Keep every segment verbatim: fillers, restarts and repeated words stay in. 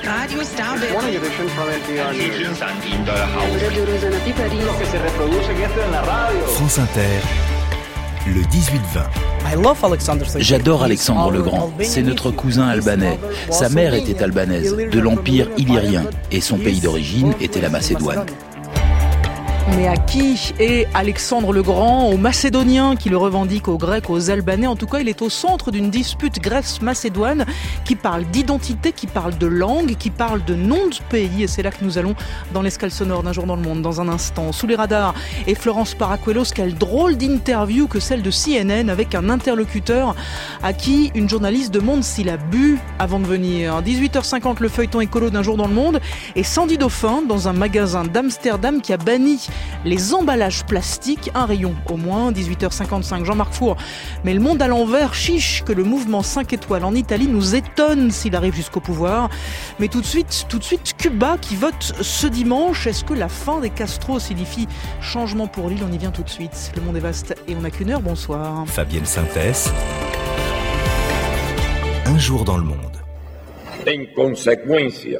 Radio Star Buona edition from N P R News. France Inter, le dix-huit vingt. J'adore Alexandre le Grand, c'est notre cousin albanais. Sa mère était albanaise, de l'Empire illyrien, et son pays d'origine était la Macédoine. Mais à qui est Alexandre le Grand? Aux Macédoniens qui le revendiquent, aux Grecs, aux Albanais. En tout cas, il est au centre d'une dispute Grèce-Macédoine qui parle d'identité, qui parle de langue, qui parle de nom de pays. Et c'est là que nous allons dans l'escale sonore d'un jour dans le monde, dans un instant. Sous les radars, et Florence Paracuelos, quelle drôle d'interview que celle de C N N avec un interlocuteur à qui une journaliste demande s'il a bu avant de venir. dix-huit heures cinquante, le feuilleton écolo d'un jour dans le monde. Et Sandy Dauphin, dans un magasin d'Amsterdam qui a banni les emballages plastiques, un rayon au moins, dix-huit heures cinquante-cinq, Jean-Marc Four. Mais le monde à l'envers, chiche que le mouvement cinq étoiles en Italie nous étonne s'il arrive jusqu'au pouvoir. Mais tout de suite, tout de suite, Cuba qui vote ce dimanche. Est-ce que la fin des Castro signifie changement pour l'île? On y vient tout de suite. Le monde est vaste et on n'a qu'une heure. Bonsoir. Fabienne Synthès. Un jour dans le monde. En consecuencia,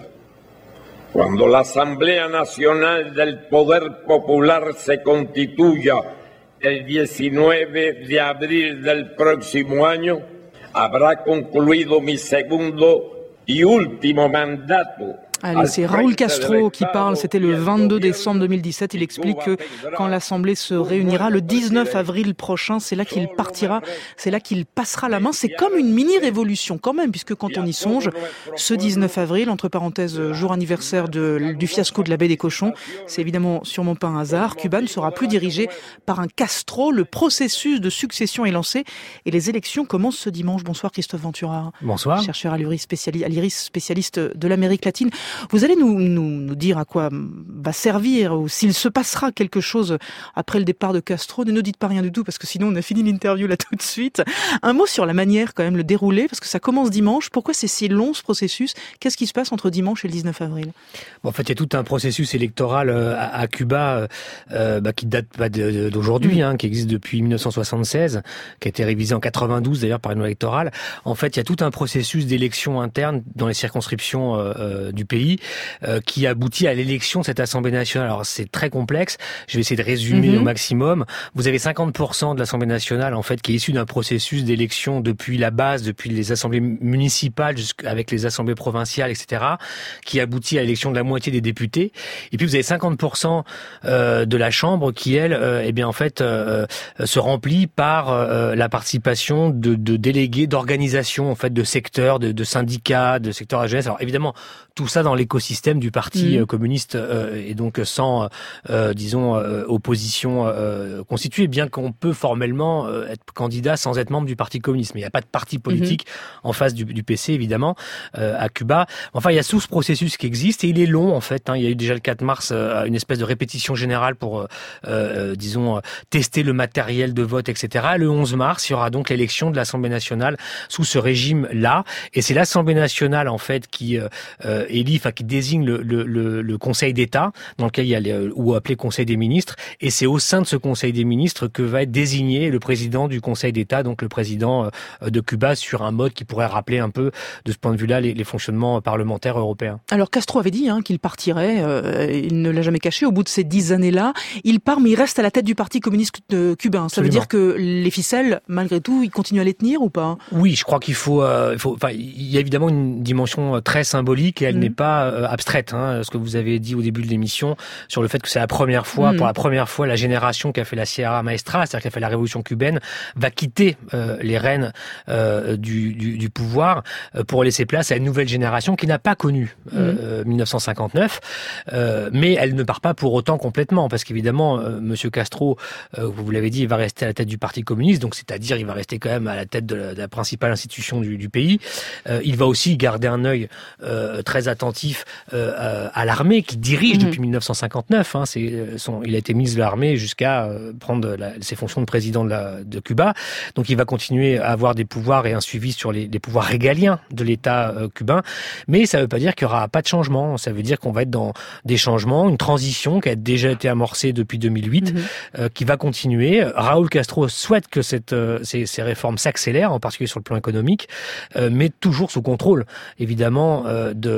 cuando la Asamblea Nacional del Poder Popular se constituya el diecinueve de abril del próximo año, habrá concluido mi segundo y último mandato. Allez, c'est Raúl Castro qui parle, c'était le vingt-deux décembre deux mille dix-sept. Il explique que quand l'Assemblée se réunira le dix-neuf avril prochain, c'est là qu'il partira, c'est là qu'il passera la main. C'est comme une mini-révolution quand même, puisque quand on y songe, ce dix-neuf avril, entre parenthèses, jour anniversaire de, du fiasco de la baie des Cochons, c'est évidemment sûrement pas un hasard. Cuba ne sera plus dirigé par un Castro. Le processus de succession est lancé et les élections commencent ce dimanche. Bonsoir Christophe Ventura. Bonsoir. Chercheur à l'I R I S, spécialiste, à l'I R I S, spécialiste de l'Amérique latine. Vous allez nous, nous, nous dire à quoi va servir ou s'il se passera quelque chose après le départ de Castro. Ne nous dites pas rien du tout parce que sinon on a fini l'interview là tout de suite. Un mot sur la manière quand même, le déroulé, parce que ça commence dimanche. Pourquoi c'est si long ce processus? Qu'est-ce qui se passe entre dimanche et le dix-neuf avril? Bon, en fait, il y a tout un processus électoral à, à Cuba euh, bah, qui date pas d'aujourd'hui, mmh. hein, qui existe depuis dix-neuf cent soixante-seize, qui a été révisé en quatre-vingt-douze d'ailleurs par une loi électorale. En fait, il y a tout un processus d'élection interne dans les circonscriptions euh, du pays. Euh, qui aboutit à l'élection de cette Assemblée nationale. Alors c'est très complexe, je vais essayer de résumer mm-hmm. au maximum. Vous avez cinquante pour cent de l'Assemblée nationale en fait qui est issue d'un processus d'élection depuis la base, depuis les assemblées municipales jusqu'avec les assemblées provinciales, et cetera, qui aboutit à l'élection de la moitié des députés. Et puis vous avez cinquante pour cent euh, de la Chambre qui, elle, euh, eh bien en fait, euh, se remplit par euh, la participation de, de délégués d'organisations, en fait, de secteurs, de, de syndicats, de secteurs à la jeunesse. Alors évidemment, tout ça dans l'écosystème du Parti mmh. communiste euh, et donc sans, euh, disons, euh, opposition euh, constituée, bien qu'on peut formellement euh, être candidat sans être membre du Parti communiste. Mais il n'y a pas de parti politique mmh. en face du, du P C, évidemment, euh, à Cuba. Enfin, il y a tout ce processus qui existe et il est long, en fait. Hein. Il y a eu déjà le quatre mars euh, une espèce de répétition générale pour, euh, euh, disons, euh, tester le matériel de vote, et cetera. Le onze mars, il y aura donc l'élection de l'Assemblée nationale sous ce régime-là. Et c'est l'Assemblée nationale, en fait, qui euh, élit, enfin, qui désigne le, le, le, le Conseil d'État, dans lequel il y a les, ou appelé Conseil des ministres, et c'est au sein de ce Conseil des ministres que va être désigné le président du Conseil d'État, donc le président de Cuba, sur un mode qui pourrait rappeler un peu, de ce point de vue-là, les, les fonctionnements parlementaires européens. Alors Castro avait dit hein, qu'il partirait, euh, il ne l'a jamais caché, au bout de ces dix années-là, il part, mais il reste à la tête du Parti communiste cubain. Ça Absolument. Veut dire que les ficelles, malgré tout, il continue à les tenir ou pas? Oui, je crois qu'il faut, euh, il faut, enfin, il y a évidemment une dimension très symbolique et elle mmh. n'est pas euh, abstraite. Hein, ce que vous avez dit au début de l'émission sur le fait que c'est la première fois, mmh. pour la première fois, la génération qui a fait la Sierra Maestra, c'est-à-dire qui a fait la révolution cubaine, va quitter euh, les rênes euh, du, du, du pouvoir euh, pour laisser place à une nouvelle génération qui n'a pas connu euh, mmh. dix-neuf cent cinquante-neuf, euh, mais elle ne part pas pour autant complètement, parce qu'évidemment, euh, Monsieur Castro, euh, vous l'avez dit, il va rester à la tête du Parti communiste, donc c'est-à-dire il va rester quand même à la tête de la, de la principale institution du, du pays. Euh, il va aussi garder un œil euh, très attentif euh, à l'armée qui dirige mmh. depuis dix-neuf cent cinquante-neuf. Hein, c'est son, il a été ministre de l'armée jusqu'à euh, prendre la, ses fonctions de président de, la, de Cuba. Donc il va continuer à avoir des pouvoirs et un suivi sur les, les pouvoirs régaliens de l'État euh, cubain. Mais ça ne veut pas dire qu'il n'y aura pas de changement. Ça veut dire qu'on va être dans des changements, une transition qui a déjà été amorcée depuis deux mille huit, mmh. euh, qui va continuer. Raúl Castro souhaite que cette, euh, ces, ces réformes s'accélèrent, en particulier sur le plan économique, euh, mais toujours sous contrôle, évidemment, euh, de l'appareil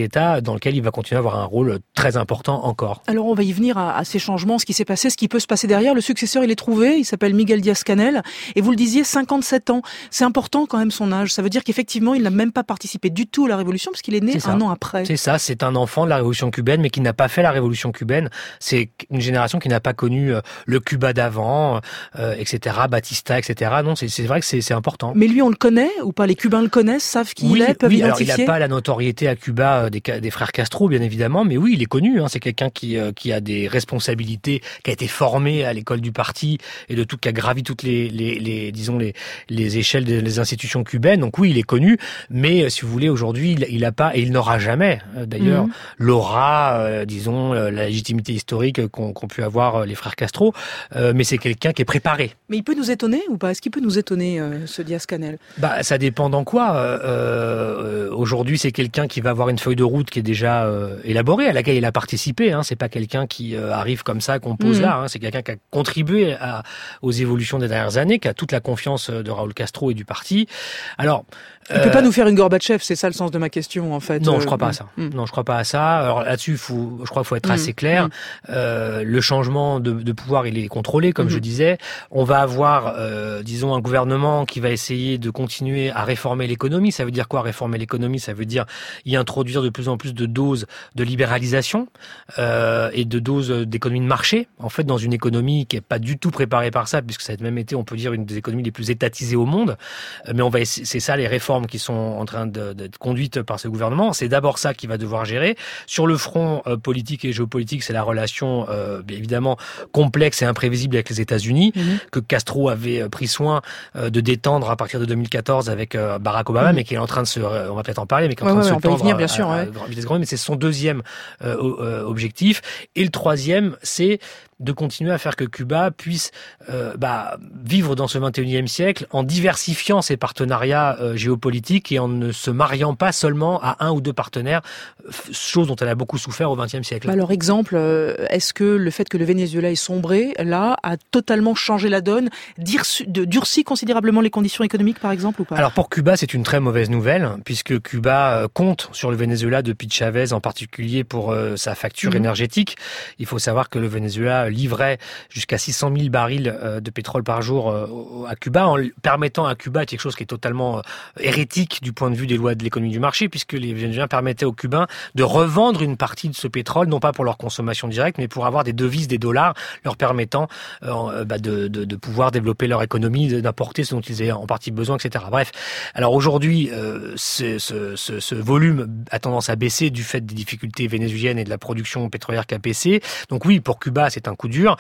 d'État dans lequel il va continuer à avoir un rôle très important encore. Alors on va y venir à, à ces changements, ce qui s'est passé, ce qui peut se passer derrière. Le successeur, il est trouvé, il s'appelle Miguel Díaz-Canel, et vous le disiez, cinquante-sept ans. C'est important quand même son âge. Ça veut dire qu'effectivement, il n'a même pas participé du tout à la révolution, parce qu'il est né C'est un ça. an après. C'est ça, c'est un enfant de la révolution cubaine, mais qui n'a pas fait la révolution cubaine. C'est une génération qui n'a pas connu le Cuba d'avant, euh, et cetera, Batista, et cetera. Non, c'est, c'est vrai que c'est, c'est important. Mais lui, on le connaît ou pas? Les Cubains le connaissent, savent qui oui, il est, peuvent oui, l'identifier? alors il n'a pas la notoriété à Cuba des, des frères Castro, bien évidemment, mais oui, il est connu. Hein, c'est quelqu'un qui, euh, qui a des responsabilités, qui a été formé à l'école du parti et de tout, qui a gravi toutes les, les, les disons les, les échelles des institutions cubaines. Donc oui, il est connu, mais si vous voulez, aujourd'hui, il, il a pas et il n'aura jamais, d'ailleurs, mmh. l'aura, euh, disons, la légitimité historique qu'ont, qu'ont pu avoir les frères Castro. Euh, mais c'est quelqu'un qui est préparé. Mais il peut nous étonner ou pas? Est-ce qu'il peut nous étonner, euh, ce Díaz-Canel? Bah, ça dépend dans quoi. Euh, euh, aujourd'hui, c'est quelqu'un qui va avoir une feuille de route qui est déjà euh, élaborée, à laquelle il a participé. Hein. C'est pas quelqu'un qui euh, arrive comme ça, qu'on pose mmh. là. Hein. C'est quelqu'un qui a contribué à, aux évolutions des dernières années, qui a toute la confiance de Raúl Castro et du parti. Alors, il euh, peut pas nous faire une Gorbatchev, c'est ça le sens de ma question en fait. Non, euh, je crois pas à ça. Mmh. Non, je crois pas à ça. Alors là-dessus, faut, je crois qu'il faut être mmh. assez clair. Mmh. Euh, le changement de, de pouvoir, il est contrôlé, comme mmh. je disais. On va avoir, euh, disons, un gouvernement qui va essayer de continuer à réformer l'économie. Ça veut dire quoi, réformer l'économie? Ça veut dire y introduire de plus en plus de doses de libéralisation euh, et de doses d'économie de marché. En fait, dans une économie qui est pas du tout préparée par ça, puisque ça a même été, on peut dire, une des économies les plus étatisées au monde. Mais on va, c'est ça les réformes qui sont en train de, d'être conduites par ce gouvernement. C'est d'abord ça qu'il va devoir gérer. Sur le front euh, politique et géopolitique, c'est la relation euh, bien évidemment complexe et imprévisible avec les États-Unis, mmh. que Castro avait pris soin euh, de détendre à partir de deux mille quatorze avec euh, Barack Obama, mmh. mais qui est en train de se, on va peut-être en parler, mais qui est en ouais, train ouais, de se tendre venir, bien à, sûr, à, ouais. à vitesse grand V, mais c'est son deuxième euh, euh, objectif. Et le troisième, c'est de continuer à faire que Cuba puisse euh, bah, vivre dans ce vingt et unième siècle en diversifiant ses partenariats euh, géopolitiques et en ne se mariant pas seulement à un ou deux partenaires, chose dont elle a beaucoup souffert au vingtième siècle. Alors exemple, est-ce que le fait que le Venezuela ait sombré, là, a totalement changé la donne, durci, durci considérablement les conditions économiques par exemple ou pas? Alors pour Cuba, c'est une très mauvaise nouvelle, puisque Cuba compte sur le Venezuela depuis Chavez, en particulier pour euh, sa facture mmh. énergétique. Il faut savoir que le Venezuela livrait jusqu'à six cent mille barils de pétrole par jour à Cuba, en permettant à Cuba quelque chose qui est totalement hérétique du point de vue des lois de l'économie du marché, puisque les Vénézuéliens permettaient aux Cubains de revendre une partie de ce pétrole, non pas pour leur consommation directe, mais pour avoir des devises, des dollars, leur permettant euh, bah de, de, de pouvoir développer leur économie, d'apporter ce dont ils avaient en partie besoin, et cetera. Bref, alors aujourd'hui, euh, ce, ce, ce, ce volume a tendance à baisser du fait des difficultés vénézuéliennes et de la production pétrolière qui a baissé. Donc oui, pour Cuba, c'est un coup dur,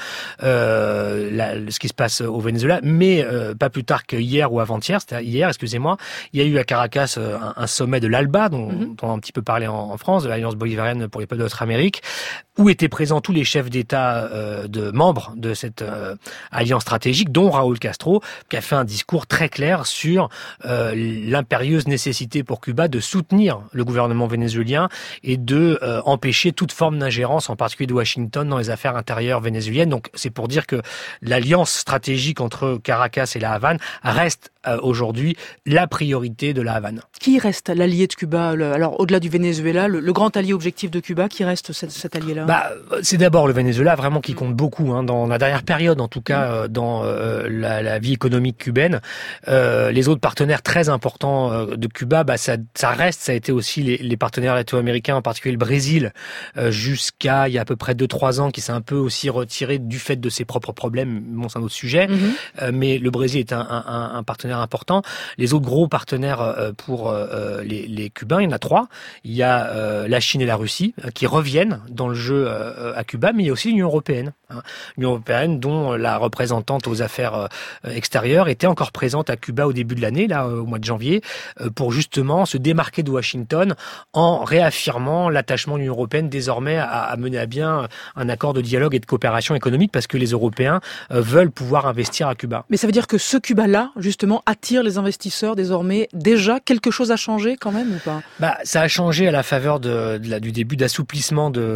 euh, la, ce qui se passe au Venezuela, mais euh, pas plus tard que hier ou avant-hier, c'était hier, excusez-moi, il y a eu à Caracas un, un sommet de l'ALBA, dont, mm-hmm. dont on a un petit peu parlé en, en France, de l'Alliance bolivarienne pour les peuples de notre Amérique, où étaient présents tous les chefs d'État euh, de membres de cette euh, alliance stratégique, dont Raúl Castro, qui a fait un discours très clair sur euh, l'impérieuse nécessité pour Cuba de soutenir le gouvernement vénézuélien et de euh, empêcher toute forme d'ingérence, en particulier de Washington, dans les affaires intérieures vénézuéliennes. Donc c'est pour dire que l'alliance stratégique entre Caracas et la Havane reste euh, aujourd'hui la priorité de la Havane. Qui reste l'allié de Cuba? le, Alors au-delà du Venezuela, le, le grand allié objectif de Cuba, qui reste cet, cet allié-là? Bah, c'est d'abord le Venezuela vraiment qui compte beaucoup, hein, dans la dernière période, en tout cas euh, dans euh, la, la vie économique cubaine. Euh, les autres partenaires très importants euh, de Cuba, bah, ça, ça reste, ça a été aussi les, les partenaires latino-américains, en particulier le Brésil, euh, jusqu'à il y a à peu près deux trois ans, qui s'est un peu aussi retiré du fait de ses propres problèmes. Bon, c'est un autre sujet, mm-hmm. euh, mais le Brésil est un, un, un partenaire important. Les autres gros partenaires euh, pour euh, les, les Cubains, il y en a trois. Il y a euh, la Chine et la Russie euh, qui reviennent dans le jeu euh, à Cuba, mais il y a aussi l'Union européenne. Hein. L'Union européenne, dont la représentante aux affaires euh, extérieures était encore présente à Cuba au début de l'année, là au mois de janvier, euh, pour justement se démarquer de Washington en réaffirmant l'attachement de l'Union européenne désormais à, à mener à bien un accord de dialogue et de coopération économique, parce que les Européens euh, veulent pouvoir investir à Cuba. Mais ça veut dire que ce Cuba-là, justement, attire les investisseurs désormais. Déjà, quelque chose a changé quand même ou pas? Bah, ça a changé à la faveur de, de la, du début d'assouplissement de, de la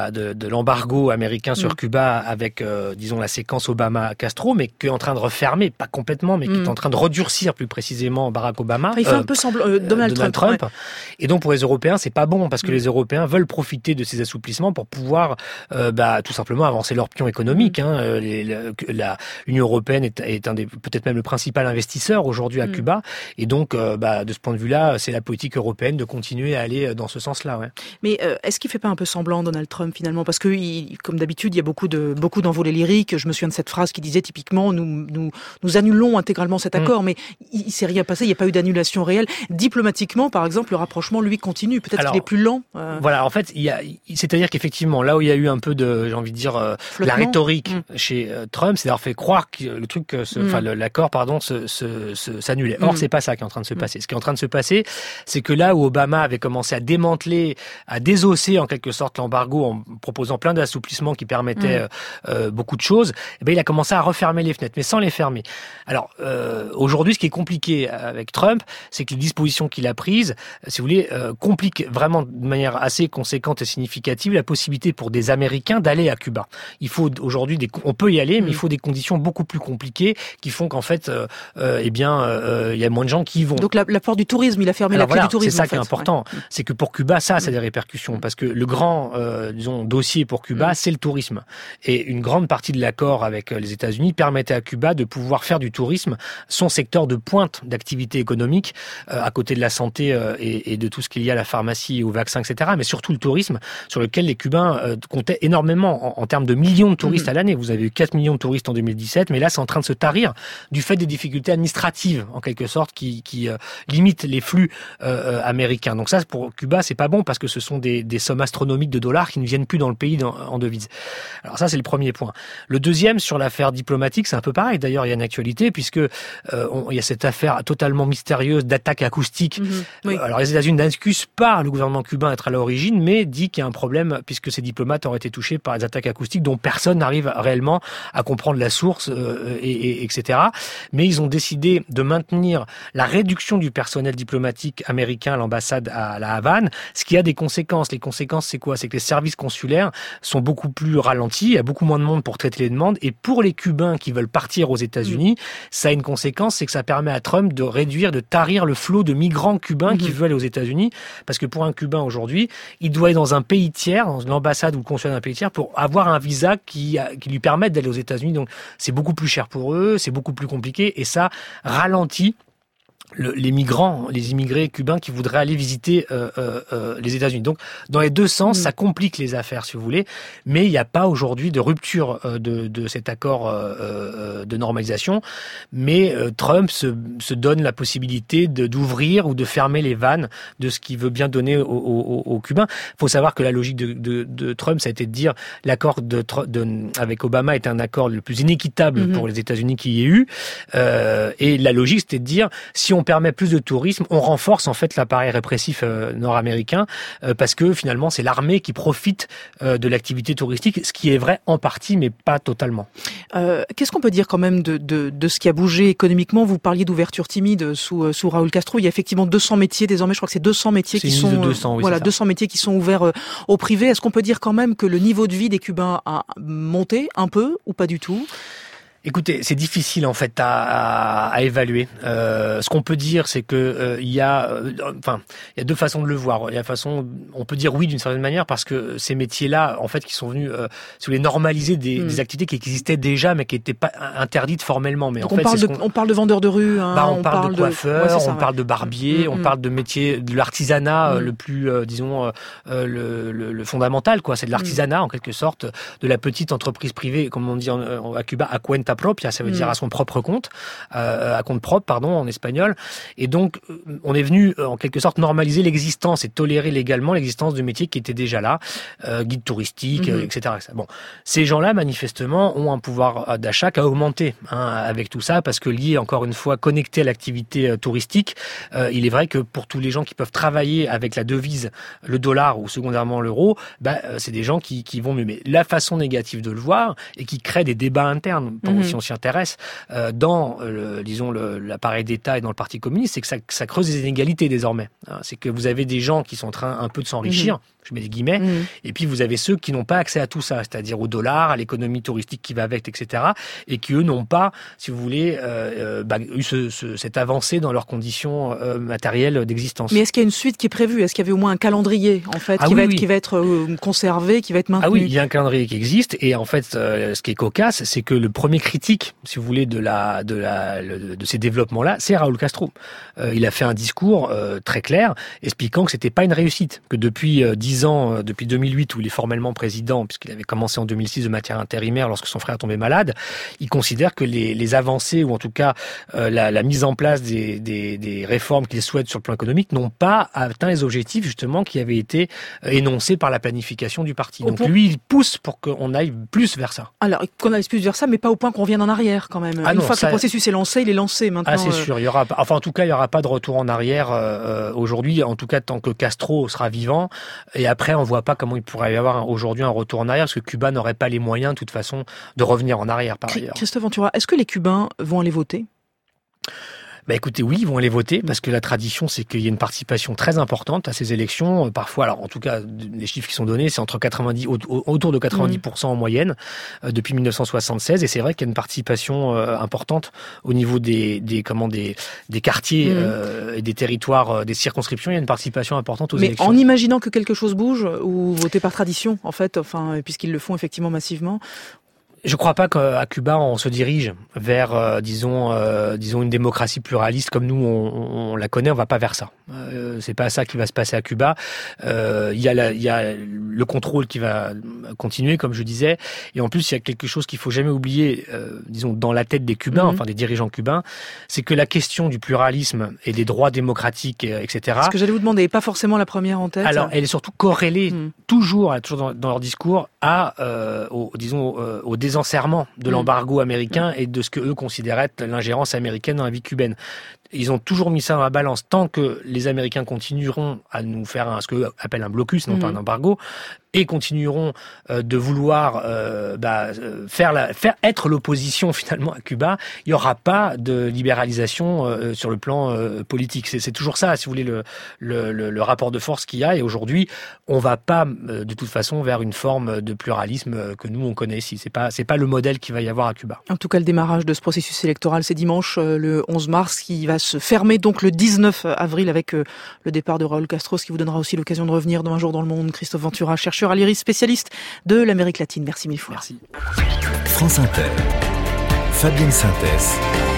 la de, de l'embargo américain sur mmh. Cuba avec, euh, disons, la séquence Obama-Castro, mais qui est en train de refermer, pas complètement, mais qui mmh. est en train de redurcir plus précisément Barack Obama. Il fait euh, un peu semblant euh, Donald, Donald Trump. Trump. Ouais. Et donc pour les Européens, c'est pas bon parce que mmh. les Européens veulent profiter de ces assouplissements pour pouvoir, euh, bah, tout simplement avancer leur pion économique. Mmh. Hein. Les, la, la Union européenne est, est un des, peut-être même le principal investisseur aujourd'hui à mmh. Cuba, et donc, euh, bah, de ce point de vue-là, c'est la politique européenne de continuer à aller dans ce sens-là. Ouais. Mais euh, est-ce qu'il fait pas un peu semblant Donald Trump finalement, parce que il, comme d'habitude, il y a beaucoup de beaucoup d'envolées lyriques. Je me souviens de cette phrase qui disait typiquement nous nous nous annulons intégralement cet accord, mmh. mais il, il s'est rien passé, il n'y a pas eu d'annulation réelle. Diplomatiquement, par exemple, le rapprochement lui continue. Peut-être Alors, qu'il est plus lent. Euh... Voilà, en fait, il y a, c'est-à-dire qu'effectivement, là où il y a eu un peu de, j'ai envie de dire, euh, la rhétorique mmh. chez euh, Trump, c'est d'avoir fait croire que le truc, enfin mmh. l'accord, pardon, se, se, se s'annulait. Or, mmh. c'est pas ça qui est en train de se passer. Mmh. Ce qui est en train de se passer, c'est que là où Obama avait commencé à démanteler, à désosser en quelque sorte l'embargo en proposant plein d'assouplissements qui permettaient mmh. euh, beaucoup de choses, eh ben il a commencé à refermer les fenêtres, mais sans les fermer. Alors euh, aujourd'hui, ce qui est compliqué avec Trump, c'est que les dispositions qu'il a prises, si vous voulez, euh, compliquent vraiment de manière assez conséquente et significative la possibilité pour des Américains d'aller à Cuba. Il faut aujourd'hui des, on peut y aller, mais mmh. il faut des conditions beaucoup plus compliquées qui font qu'en fait, euh, euh, eh bien, euh, il y a moins de gens qui y vont. Donc la, la porte du tourisme, il a fermé Alors la clé voilà, du tourisme. C'est ça en qui est fait. important. Ouais. C'est que pour Cuba, ça, ça a des répercussions, parce que le grand, euh, disons, dossier pour Cuba, mmh. c'est le tourisme. Et une grande partie de l'accord avec les États-Unis permettait à Cuba de pouvoir faire du tourisme son secteur de pointe d'activité économique, euh, à côté de la santé euh, et, et de tout ce qu'il y a à la pharmacie et aux vaccins, et cetera. Mais surtout le tourisme, sur lequel les Cubains euh, comptaient énormément en, en termes de millions de touristes mmh. à l'année. Vous avez eu quatre millions de touristes en deux mille dix-sept, mais là, c'est en train de se tarir du fait des difficultés administratives, en quelque sorte, qui, qui euh, limitent les flux euh, américains. Donc ça, pour Cuba, c'est pas bon parce que ce sont des, des sommes astronomiques de dollars qui ne viennent plus dans le pays dans, en devises. Alors ça, c'est le premier point. Le deuxième, sur l'affaire diplomatique, c'est un peu pareil. D'ailleurs, il y a une actualité puisque euh, on, il y a cette affaire totalement mystérieuse d'attaque acoustique. Mmh, oui. Alors les États-Unis n'accusent pas le gouvernement cubain d'être à l'origine, mais dit qu'il y a un problème puisque ces diplomates auraient été touchés par des attaques acoustiques dont personne n'arrive réellement à comprendre la source, euh, et, et, etc. Mais ils ont décidé de maintenir la réduction du personnel diplomatique américain à l'ambassade à La Havane, ce qui a des conséquences. Les conséquences, c'est quoi ? C'est que les services consulaires sont beaucoup plus ralentis, il y a beaucoup moins de monde pour traiter les demandes, et pour les Cubains qui veulent partir aux États-Unis, mmh. ça a une conséquence, c'est que ça permet à Trump de réduire, de tarir le flot de migrants cubains mmh. qui veulent aller aux États-Unis, parce que pour un Cubain aujourd'hui, il doit aller dans un pays tiers, dans l'ambassade ou le consulat d'un pays tiers, pour avoir un visa qui, qui lui permette d'aller aux États-Unis. Donc c'est beaucoup plus cher pour eux, c'est beaucoup plus compliqué, et ça ralentit Le, les migrants, les immigrés cubains qui voudraient aller visiter euh, euh, les États-Unis. Donc, dans les deux sens, mmh. ça complique les affaires, si vous voulez. Mais il n'y a pas aujourd'hui de rupture euh, de, de cet accord euh, euh, de normalisation. Mais euh, Trump se, se donne la possibilité de, d'ouvrir ou de fermer les vannes de ce qu'il veut bien donner aux, aux, aux Cubains. Il faut savoir que la logique de, de, de Trump, ça a été de dire l'accord de, de, avec Obama est un accord le plus inéquitable mmh. pour les États-Unis qu'il y ait eu. Euh, et la logique, c'était de dire si on permet plus de tourisme, on renforce en fait l'appareil répressif euh, nord-américain euh, parce que finalement c'est l'armée qui profite euh, de l'activité touristique, ce qui est vrai en partie mais pas totalement. Euh, qu'est-ce qu'on peut dire quand même de, de, de ce qui a bougé économiquement ? Vous parliez d'ouverture timide sous, sous Raúl Castro. Il y a effectivement deux cents métiers désormais. Je crois que c'est deux cents métiers c'est qui sont deux cents, oui, voilà deux cents métiers qui sont ouverts euh, au privé. Est-ce qu'on peut dire quand même que le niveau de vie des Cubains a monté un peu ou pas du tout ? Écoutez, c'est difficile en fait à, à, à évaluer. Euh, ce qu'on peut dire, c'est que euh, il y a, euh, enfin, il y a deux façons de le voir. Il y a façon, on peut dire oui d'une certaine manière parce que ces métiers-là, en fait, qui sont venus, euh, si vous voulez, normaliser des, mmh. des activités qui existaient déjà, mais qui n'étaient pas interdites formellement. Mais Donc en on fait, parle c'est de, on parle de vendeurs de rue. Hein, bah, on, on parle, parle de coiffeurs, de... ouais, ça, on ouais. parle de barbiers, mmh. on parle de métiers, de l'artisanat, mmh. le plus, euh, disons, euh, le, le, le fondamental, quoi. C'est de l'artisanat mmh. en quelque sorte, de la petite entreprise privée, comme on dit en, à Cuba, a cuenta propia, ça veut mmh. dire à son propre compte, euh, à compte propre, pardon, en espagnol. Et donc, on est venu, en quelque sorte, normaliser l'existence et tolérer légalement l'existence de métiers qui étaient déjà là, euh, guides touristiques, mm-hmm. euh, et cetera, et cetera. Bon, ces gens-là, manifestement, ont un pouvoir d'achat qui a augmenté hein, avec tout ça, parce que lié, encore une fois, connecté à l'activité euh, touristique, euh, il est vrai que pour tous les gens qui peuvent travailler avec la devise, le dollar ou secondairement l'euro, bah, euh, c'est des gens qui, qui vont mieux. Mais la façon négative de le voir et qui crée des débats internes, pour, mmh. si on s'y intéresse, euh, dans, le, disons, le, l'appareil d'État et dans le Parti communiste, c'est que ça, ça creuse des inégalités désormais. Hein. C'est que vous avez des gens qui sont en train un peu de s'enrichir, mmh. je mets des guillemets, mmh. et puis vous avez ceux qui n'ont pas accès à tout ça, c'est-à-dire au dollar, à l'économie touristique qui va avec, et cetera, et qui, eux, n'ont pas, si vous voulez, euh, bah, eu ce, ce, cette avancée dans leurs conditions euh, matérielles d'existence. Mais est-ce qu'il y a une suite qui est prévue ? Est-ce qu'il y avait au moins un calendrier, en fait, ah, qui, oui, va être, oui. qui va être euh, conservé, qui va être maintenu ? Ah oui, il y a un calendrier qui existe, et en fait, euh, ce qui est cocasse, c'est que le premier critique, si vous voulez, de, la, de, la, le, de ces développements-là, c'est Raúl Castro. Euh, il a fait un discours euh, très clair, expliquant que c'était pas une réussite, que depuis euh, dix ans, euh, depuis deux mille huit, où il est formellement président, puisqu'il avait commencé en deux mille six de matière intérimaire lorsque son frère tombait malade, il considère que les, les avancées, ou en tout cas euh, la, la mise en place des, des, des réformes qu'il souhaite sur le plan économique, n'ont pas atteint les objectifs justement qui avaient été énoncés par la planification du parti. Donc lui, il pousse pour qu'on aille plus vers ça. Alors, qu'on aille plus vers ça, mais pas au point qu'on revienne en arrière quand même. Ah Une non, fois ça... que le processus est lancé, il est lancé maintenant. Ah c'est euh... sûr, il y aura, enfin en tout cas, il y aura pas de retour en arrière euh, aujourd'hui. En tout cas, tant que Castro sera vivant. Et après, on voit pas comment il pourrait y avoir aujourd'hui un retour en arrière, parce que Cuba n'aurait pas les moyens, de toute façon, de revenir en arrière par ailleurs. Christophe Ventura, est-ce que les Cubains vont aller voter ? Bah écoutez, oui, ils vont aller voter parce que la tradition, c'est qu'il y a une participation très importante à ces élections. Parfois, alors en tout cas, les chiffres qui sont donnés, c'est entre quatre-vingt-dix, autour de quatre-vingt-dix pour cent en moyenne euh, depuis mille neuf cent soixante-seize. Et c'est vrai qu'il y a une participation euh, importante au niveau des, des comment des des quartiers mmh. euh, et des territoires, euh, des circonscriptions. Il y a une participation importante aux Mais élections. Mais en imaginant que quelque chose bouge ou voter par tradition, en fait, enfin, puisqu'ils le font effectivement massivement. Je crois pas qu'à Cuba on se dirige vers, euh, disons, euh, disons une démocratie pluraliste comme nous on, on la connaît. On va pas vers ça. Euh, c'est pas ça qui va se passer à Cuba. Euh, il y a la, il y a le contrôle qui va continuer, comme je disais. Et en plus, il y a quelque chose qu'il faut jamais oublier, euh, disons, dans la tête des Cubains, mmh. enfin des dirigeants cubains, c'est que la question du pluralisme et des droits démocratiques, et cetera. Ce que j'allais vous demander, pas forcément la première en tête. Alors, elle est surtout corrélée mmh. toujours, toujours dans, dans leur discours à, euh, au, disons, euh, au désenserrement de l'embargo américain et de ce que eux considéraient être l'ingérence américaine dans la vie cubaine. Ils ont toujours mis ça dans la balance. Tant que les Américains continueront à nous faire un, ce qu'eux appellent un blocus, non mmh. pas un embargo, et continueront euh, de vouloir euh, bah, faire, la, faire être l'opposition finalement à Cuba, il n'y aura pas de libéralisation euh, sur le plan euh, politique. C'est, c'est toujours ça, si vous voulez, le, le, le, le rapport de force qu'il y a. Et aujourd'hui, on ne va pas euh, de toute façon vers une forme de pluralisme que nous on connaît ici. C'est pas, c'est pas le modèle qu'il va y avoir à Cuba. En tout cas, le démarrage de ce processus électoral, c'est dimanche, euh, le onze mars, qui va se fermer donc le dix-neuf avril avec euh, le départ de Raúl Castro, ce qui vous donnera aussi l'occasion de revenir dans Un jour dans le monde. Christophe Ventura, chercheur à l'I R I S, spécialiste de l'Amérique latine. Merci mille fois. Merci. France Inter, Fabienne Synthèse.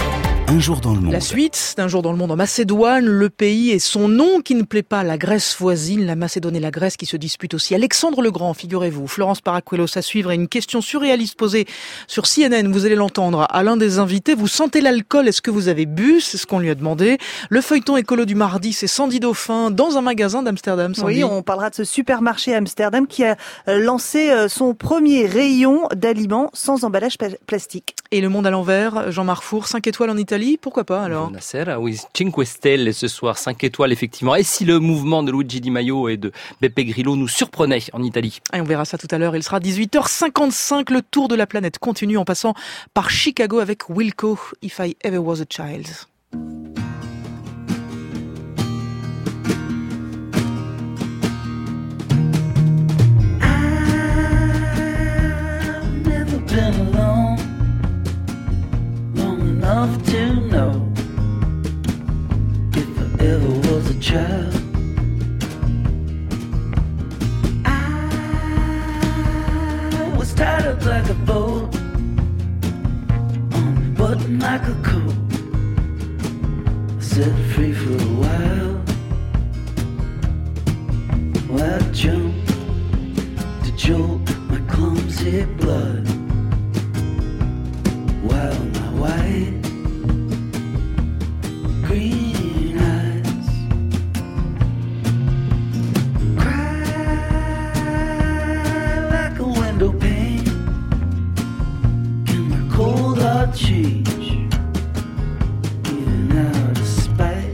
Un jour dans le monde. La suite d'Un jour dans le monde en Macédoine, le pays et son nom qui ne plaît pas à la Grèce voisine, la Macédoine et la Grèce qui se disputent aussi. Alexandre le Grand, figurez-vous, Florence Paracuelos à suivre et une question surréaliste posée sur C N N, vous allez l'entendre, à l'un des invités. Vous sentez l'alcool, est-ce que vous avez bu? C'est ce qu'on lui a demandé. Le feuilleton écolo du mardi, c'est Sandy Dauphin dans un magasin d'Amsterdam. Sandy. Oui, on parlera de ce supermarché à Amsterdam qui a lancé son premier rayon d'aliments sans emballage plastique. Et le monde à l'envers, Jean-Marc Four, cinq étoiles en Italie. Pourquoi pas alors? Buonasera, oui, cinque stelle ce soir, cinq étoiles effectivement. Et si le mouvement de Luigi Di Maio et de Beppe Grillo nous surprenait en Italie? Et on verra ça tout à l'heure, il sera dix-huit heures cinquante-cinq, le tour de la planète continue en passant par Chicago avec Wilco, If I Ever Was a Child. I've never been alone long enough to know if I ever was a child. I was tied up like a boat, on a button like a coat, set free for a while. Well, I jumped to jolt my clumsy blood, while my white green eyes cry like a window pane. Can my cold heart change, even out of spite?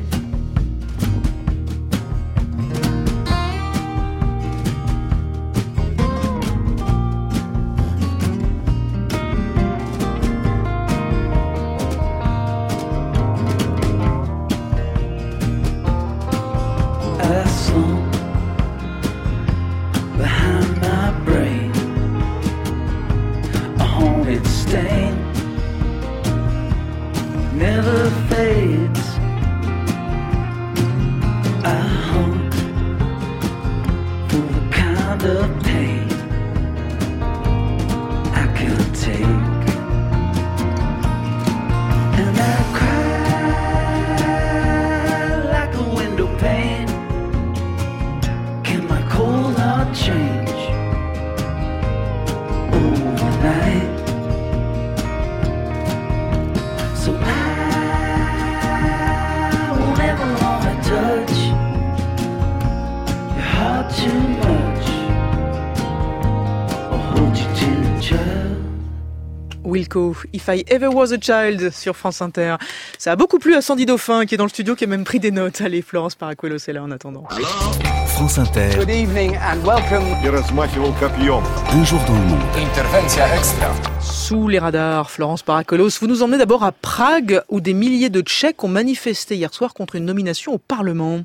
kind of pain I can't take. And I cry like a window pane. Can my cold heart change overnight? So I won't ever wanna touch your heart too much or hold you till a child. Wilco, If I Ever Was a Child sur France Inter. Ça a beaucoup plu à Sandy Dauphin qui est dans le studio, qui a même pris des notes. Allez, Florence Paracuelos est là en attendant. France Inter. Good evening and welcome. Un jour dans le monde. Intervention extra. Sous les radars, Florence Paracuelos, vous nous emmenez d'abord à Prague où des milliers de Tchèques ont manifesté hier soir contre une nomination au Parlement.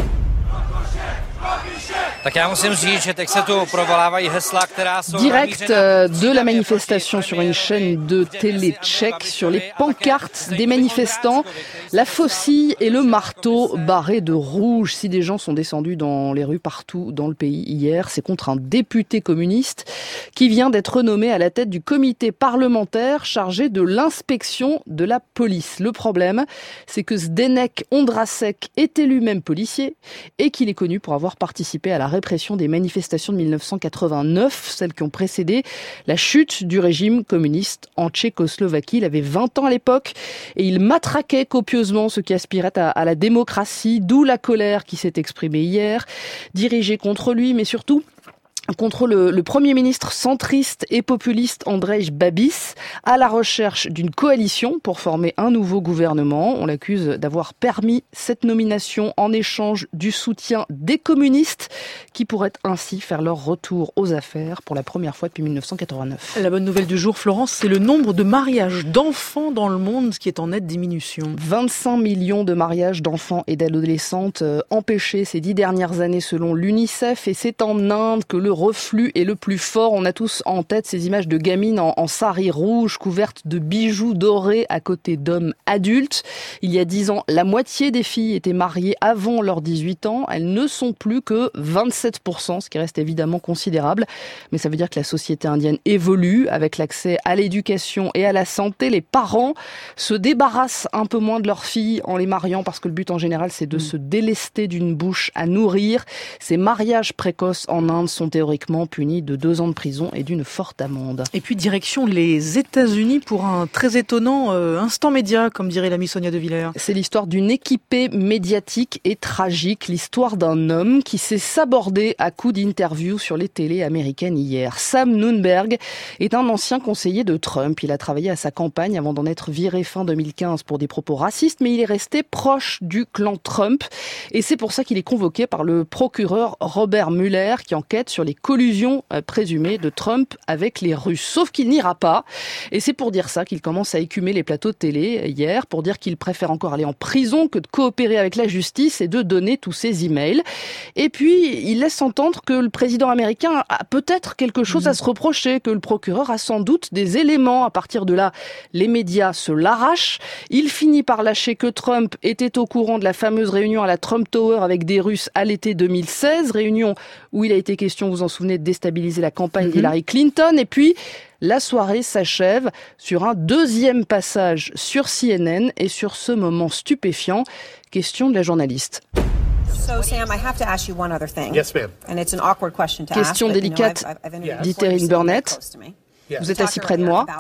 Direct de la manifestation sur une chaîne de télé tchèque, sur les pancartes des manifestants, la faucille et le marteau barré de rouge. Si des gens sont descendus dans les rues partout dans le pays hier, c'est contre un député communiste qui vient d'être nommé à la tête du comité parlementaire chargé de l'inspection de la police. Le problème, c'est que Zdeněk Ondrasek était lui-même policier et qu'il est connu pour avoir participé à la répression des manifestations de dix-neuf cent quatre-vingt-neuf, celles qui ont précédé la chute du régime communiste en Tchécoslovaquie. Il avait vingt ans à l'époque et il matraquait copieusement ceux qui aspiraient à, à la démocratie, d'où la colère qui s'est exprimée hier, dirigée contre lui, mais surtout contre le, le Premier ministre centriste et populiste Andrej Babis, à la recherche d'une coalition pour former un nouveau gouvernement. On l'accuse d'avoir permis cette nomination en échange du soutien des communistes qui pourraient ainsi faire leur retour aux affaires pour la première fois depuis dix-neuf cent quatre-vingt-neuf. La bonne nouvelle du jour, Florence, c'est le nombre de mariages d'enfants dans le monde qui est en nette diminution. vingt-cinq millions de mariages d'enfants et d'adolescentes empêchés ces dix dernières années selon l'UNICEF, et c'est en Inde que le reflux est le plus fort. On a tous en tête ces images de gamines en, en sari rouge couvertes de bijoux dorés à côté d'hommes adultes. Il y a dix ans, la moitié des filles étaient mariées avant leurs dix-huit ans. Elles ne sont plus que vingt-sept pour cent, ce qui reste évidemment considérable. Mais ça veut dire que la société indienne évolue avec l'accès à l'éducation et à la santé. Les parents se débarrassent un peu moins de leurs filles en les mariant parce que le but en général, c'est de mmh. se délester d'une bouche à nourrir. Ces mariages précoces en Inde sont théoriquement punis de deux ans de prison et d'une forte amende. Et puis direction les États-Unis pour un très étonnant euh, instant média, comme dirait l'amie Sonia De Villers. C'est l'histoire d'une équipée médiatique et tragique, l'histoire d'un homme qui s'est sabordé à coups d'interviews sur les télés américaines hier. Sam Nunberg est un ancien conseiller de Trump. Il a travaillé à sa campagne avant d'en être viré fin deux mille quinze pour des propos racistes, mais il est resté proche du clan Trump. Et c'est pour ça qu'il est convoqué par le procureur Robert Mueller qui enquête sur les collusions présumées de Trump avec les Russes. Sauf qu'il n'ira pas. Et c'est pour dire ça qu'il commence à écumer les plateaux de télé hier, pour dire qu'il préfère encore aller en prison que de coopérer avec la justice et de donner tous ses emails. Et puis, il laisse entendre que le président américain a peut-être quelque chose à se reprocher, que le procureur a sans doute des éléments. À partir de là, les médias se l'arrachent. Il finit par lâcher que Trump était au courant de la fameuse réunion à la Trump Tower avec des Russes à l'été deux mille seize, réunion où il a été question, vous vous en souvenez, de déstabiliser la campagne mm-hmm. d'Hillary Clinton. Et puis, la soirée s'achève sur un deuxième passage sur C N N et sur ce moment stupéfiant. Question de la journaliste. So, Sam, I have to ask you one other thing. Yes, ma'am. And it's an awkward question to Question ask, délicate, but, you know, I've, I've dit Erin Burnett. Vous êtes assis près de moi.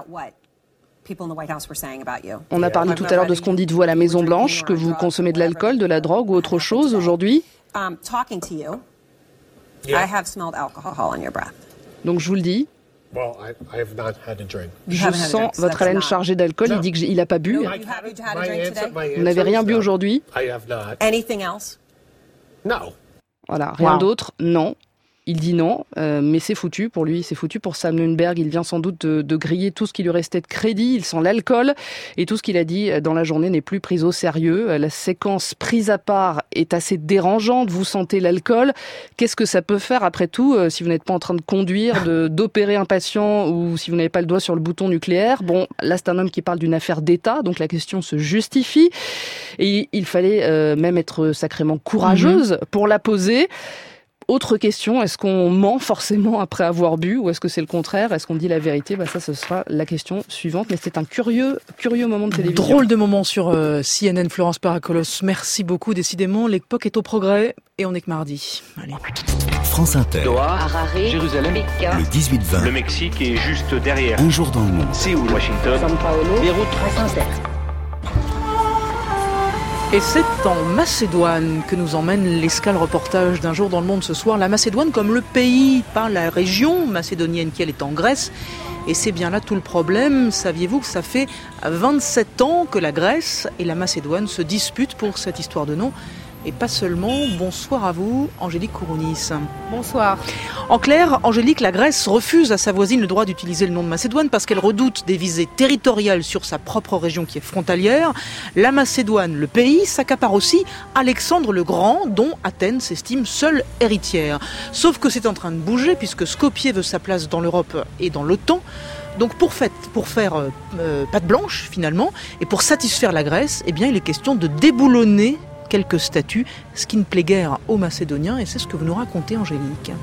On a parlé tout à l'heure de ce qu'on dit de vous à la Maison-Blanche, que vous consommez de l'alcool, de la drogue ou autre chose aujourd'hui. Um, talking to you, I have smelled alcohol on your breath. Donc je vous le dis. Well, I, I have not had a drink. Je sens votre haleine chargée d'alcool. Il dit qu'il n'a pas bu. Vous n'avez rien bu aujourd'hui? Anything else? No. Voilà, rien Wow. d'autre, non. Il dit non, euh, mais c'est foutu pour lui, c'est foutu pour Sam Nunberg. Il vient sans doute de, de griller tout ce qui lui restait de crédit. Il sent l'alcool et tout ce qu'il a dit dans la journée n'est plus pris au sérieux. La séquence prise à part est assez dérangeante. Vous sentez l'alcool. Qu'est-ce que ça peut faire après tout euh, si vous n'êtes pas en train de conduire, de, d'opérer un patient ou si vous n'avez pas le doigt sur le bouton nucléaire? Bon, là c'est un homme qui parle d'une affaire d'État, donc la question se justifie. Et il fallait euh, même être sacrément courageuse mmh. pour la poser. Autre question, est-ce qu'on ment forcément après avoir bu ou est-ce que c'est le contraire? Est-ce qu'on dit la vérité? Bah ça, ce sera la question suivante. Mais c'est un curieux, curieux moment de télévision. Drôle de moment sur euh, C N N, Florence Paracolos. Merci beaucoup. Décidément, l'époque est au progrès et on est que mardi. Allez. France Inter. Doha, Harare, Jérusalem, Pékin, le dix-huit vingt. Le Mexique est juste derrière. Un jour dans le monde. Séoul, Washington, São Paulo, Beyrouth, France Inter. Et c'est en Macédoine que nous emmène l'escale reportage d'un jour dans le monde ce soir. La Macédoine comme le pays, pas la région macédonienne qui elle est en Grèce. Et c'est bien là tout le problème. Saviez-vous que ça fait vingt-sept ans que la Grèce et la Macédoine se disputent pour cette histoire de nom? Et pas seulement. Bonsoir à vous, Angélique Kourounis. Bonsoir. En clair, Angélique, la Grèce refuse à sa voisine le droit d'utiliser le nom de Macédoine parce qu'elle redoute des visées territoriales sur sa propre région qui est frontalière. La Macédoine, le pays, s'accapare aussi Alexandre le Grand, dont Athènes s'estime seule héritière. Sauf que c'est en train de bouger puisque Skopje veut sa place dans l'Europe et dans l'OTAN. Donc pour, fait, pour faire euh, euh, patte blanche finalement, et pour satisfaire la Grèce, eh bien il est question de déboulonner quelques statuts, ce qui ne plaît guère aux Macédoniens, et c'est ce que vous nous racontez, Angélique.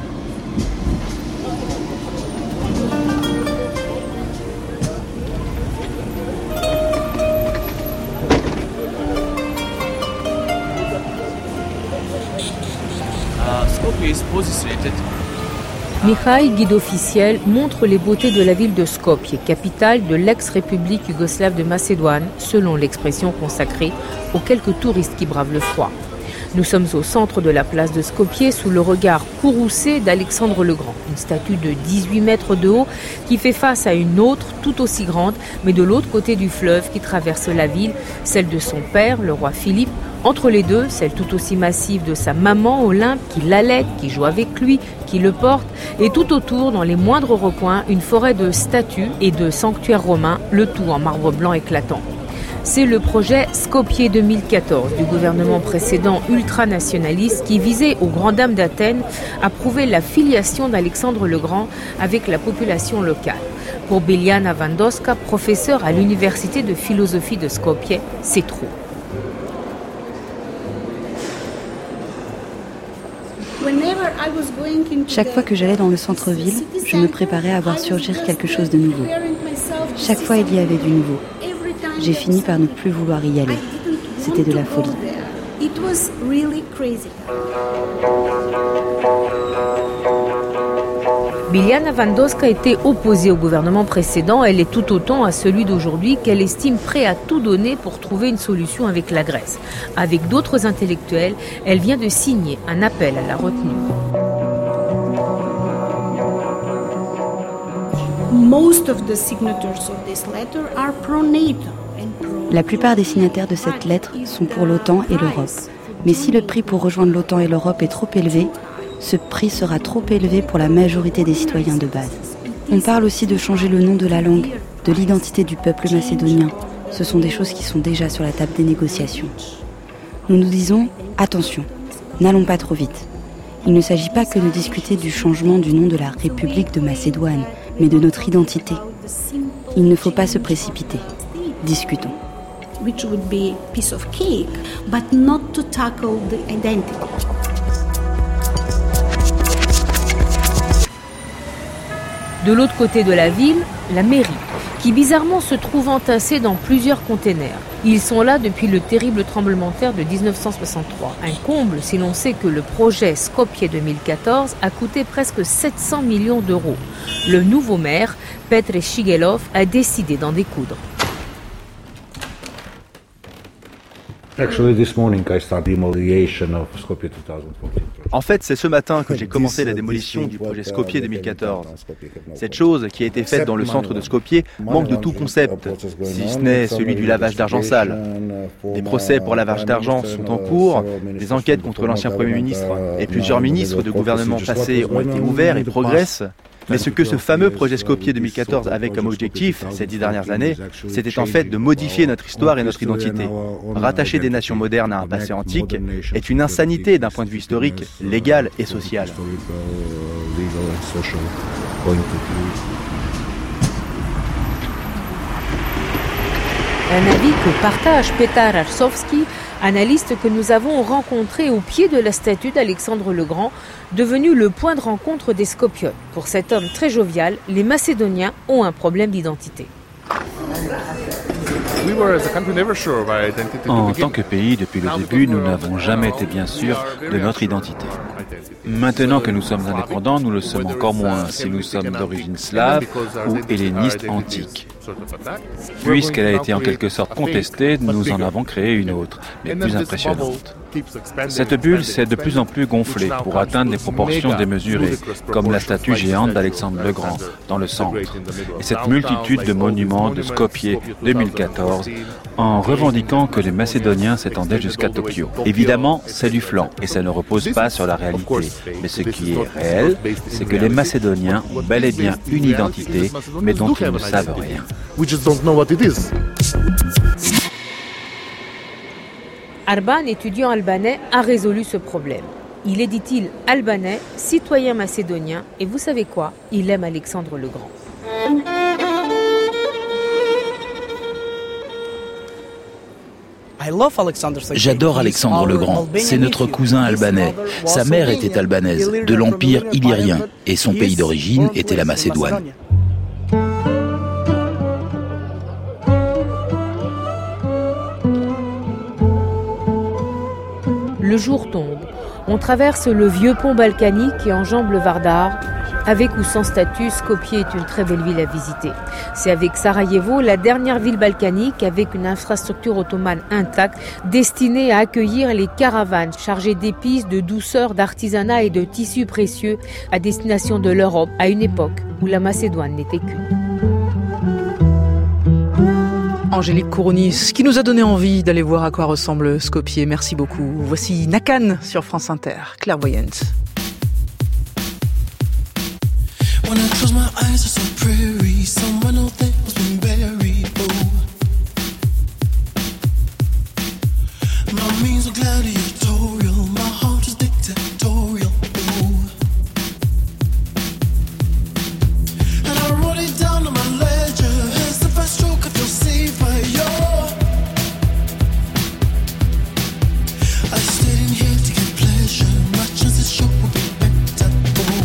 Mihai, guide officiel, montre les beautés de la ville de Skopje, capitale de l'ex-république yougoslave de Macédoine, selon l'expression consacrée aux quelques touristes qui bravent le froid. Nous sommes au centre de la place de Skopje, sous le regard courroucé d'Alexandre le Grand, une statue de dix-huit mètres de haut qui fait face à une autre tout aussi grande, mais de l'autre côté du fleuve qui traverse la ville, celle de son père, le roi Philippe. Entre les deux, celle tout aussi massive de sa maman Olympe qui l'allaite, qui joue avec lui, qui le porte, et tout autour, dans les moindres recoins, une forêt de statues et de sanctuaires romains, le tout en marbre blanc éclatant. C'est le projet Skopje deux mille quatorze du gouvernement précédent ultranationaliste qui visait, aux grandes dames d'Athènes, à prouver la filiation d'Alexandre le Grand avec la population locale. Pour Biljana Vandoska, professeure à l'université de philosophie de Skopje, c'est trop. Chaque fois que j'allais dans le centre-ville, je me préparais à voir surgir quelque chose de nouveau. Chaque fois, il y avait du nouveau. J'ai fini par ne plus vouloir y aller. C'était de la folie. Biljana Vandoska était opposée au gouvernement précédent. Elle est tout autant à celui d'aujourd'hui qu'elle estime prêt à tout donner pour trouver une solution avec la Grèce. Avec d'autres intellectuels, elle vient de signer un appel à la retenue. La plupart des signataires de cette lettre sont pour l'OTAN et l'Europe. Mais si le prix pour rejoindre l'OTAN et l'Europe est trop élevé, ce prix sera trop élevé pour la majorité des citoyens de base. On parle aussi de changer le nom de la langue, de l'identité du peuple macédonien. Ce sont des choses qui sont déjà sur la table des négociations. Nous nous disons, attention, n'allons pas trop vite. Il ne s'agit pas que de discuter du changement du nom de la République de Macédoine, mais de notre identité. Il ne faut pas se précipiter. Discutons. Which would be a piece of cake, but not to tackle the identity. De l'autre côté de la ville, la mairie, qui bizarrement se trouve entassée dans plusieurs containers. Ils sont là depuis le terrible tremblement de terre de dix-neuf cent soixante-trois. Un comble si l'on sait que le projet Skopje deux mille quatorze a coûté presque sept cents millions d'euros. Le nouveau maire, Petr Shigelov, a décidé d'en découdre. En fait, c'est ce matin que j'ai commencé la démolition du projet Skopje deux mille quatorze. Cette chose qui a été faite dans le centre de Skopje manque de tout concept, si ce n'est celui du lavage d'argent sale. Des procès pour lavage d'argent sont en cours, des enquêtes contre l'ancien Premier ministre et plusieurs ministres de gouvernements passés ont été ouverts et progressent. Mais ce que ce fameux projet Skopje deux mille quatorze avait comme objectif ces dix dernières années, c'était en fait de modifier notre histoire et notre identité. Rattacher des nations modernes à un passé antique est une insanité d'un point de vue historique, légal et social. Un avis que partage Petar Arsovski, Analyste que nous avons rencontré au pied de la statue d'Alexandre le Grand, devenu le point de rencontre des Skopiotes. Pour cet homme très jovial, les Macédoniens ont un problème d'identité. En tant que pays, depuis le début, nous n'avons jamais été bien sûrs de notre identité. Maintenant que nous sommes indépendants, nous le sommes encore moins si nous sommes d'origine slave ou helléniste antique. Puisqu'elle a été en quelque sorte contestée, nous en avons créé une autre, mais plus impressionnante. Cette bulle s'est de plus en plus gonflée pour atteindre des proportions démesurées, comme la statue géante d'Alexandre le Grand, dans le centre, et cette multitude de monuments de Skopje deux mille quatorze, en revendiquant que les Macédoniens s'étendaient jusqu'à Tokyo. Évidemment, c'est du flan, et ça ne repose pas sur la réalité. Mais ce qui est réel, c'est que les Macédoniens ont bel et bien une identité, mais dont ils ne savent rien. Arban, étudiant albanais, a résolu ce problème. Il est, dit-il, albanais, citoyen macédonien, et vous savez quoi ? Il aime Alexandre le Grand. J'adore Alexandre le Grand, c'est notre cousin albanais. Sa mère était albanaise, de l'Empire illyrien, et son pays d'origine était la Macédoine. Le jour tombe. On traverse le vieux pont balkanique qui enjambe le Vardar. Avec ou sans statut, Skopje est une très belle ville à visiter. C'est avec Sarajevo, la dernière ville balkanique avec une infrastructure ottomane intacte, destinée à accueillir les caravanes chargées d'épices, de douceurs, d'artisanat et de tissus précieux à destination de l'Europe, à une époque où la Macédoine n'était qu'une. Angélique Kourounis, qui nous a donné envie d'aller voir à quoi ressemble Skopje. Merci beaucoup. Voici Nakan sur France Inter, clairvoyante. When I close my eyes, it's a prairie. Someone out there has been buried. Oh, my means are gladiatorial. My heart is dictatorial. Oh, and I wrote it down on my ledger. It's the first stroke I feel safe by your. I stayed in here to get pleasure. My chances sure will be better. Oh.